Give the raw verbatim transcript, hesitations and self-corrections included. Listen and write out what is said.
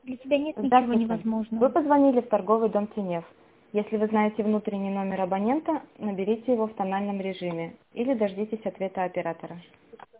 Для тебя нет ничего Здравствуйте. Вы невозможного. позвонили в торговый дом Тинев. Если вы знаете внутренний номер абонента, наберите его в тональном режиме или дождитесь ответа оператора.